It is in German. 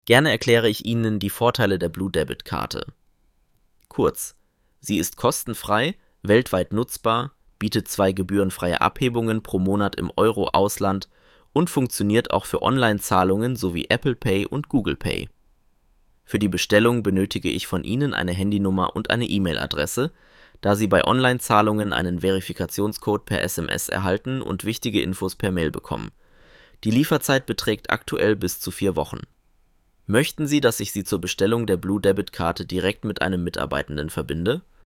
Gerne erkläre ich Ihnen die Vorteile der Blue Debit Karte. Kurz: Sie ist kostenfrei, weltweit nutzbar, bietet 2 gebührenfreie Abhebungen pro Monat im Euro-Ausland und funktioniert auch für Online-Zahlungen sowie Apple Pay und Google Pay. Für die Bestellung benötige ich von Ihnen eine Handynummer und eine E-Mail-Adresse, da Sie bei Online-Zahlungen einen Verifikationscode per SMS erhalten und wichtige Infos per Mail bekommen. Die Lieferzeit beträgt aktuell bis zu 4 Wochen. Möchten Sie, dass ich Sie zur Bestellung der Blue Debit Karte direkt mit einem Mitarbeitenden verbinde?